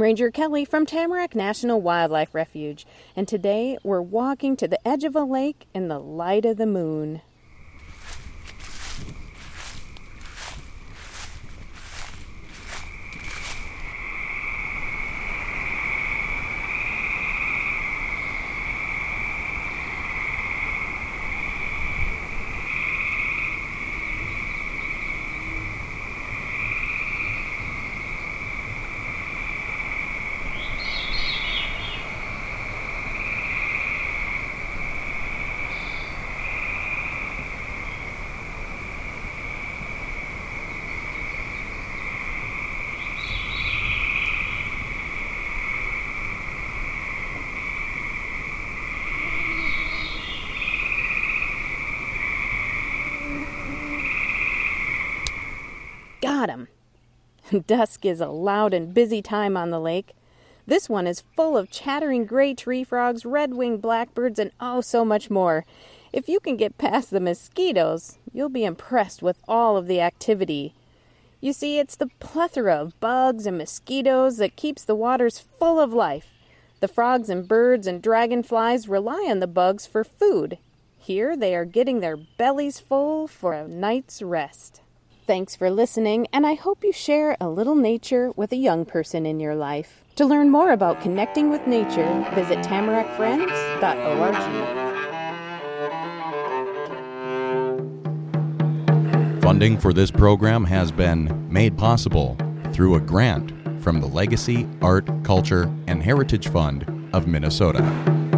Ranger Kelly from Tamarack National Wildlife Refuge, and today we're walking to the edge of a lake in the light of the moon. Got 'em! Dusk is a loud and busy time on the lake. This one is full of chattering gray tree frogs, red-winged blackbirds, and oh, so much more. If you can get past the mosquitoes, you'll be impressed with all of the activity. You see, it's the plethora of bugs and mosquitoes that keeps the waters full of life. The frogs and birds and dragonflies rely on the bugs for food. Here they are getting their bellies full for a night's rest. Thanks for listening, and I hope you share a little nature with a young person in your life. To learn more about connecting with nature, visit tamarackfriends.org. Funding for this program has been made possible through a grant from the Legacy, Art, Culture, and Heritage Fund of Minnesota.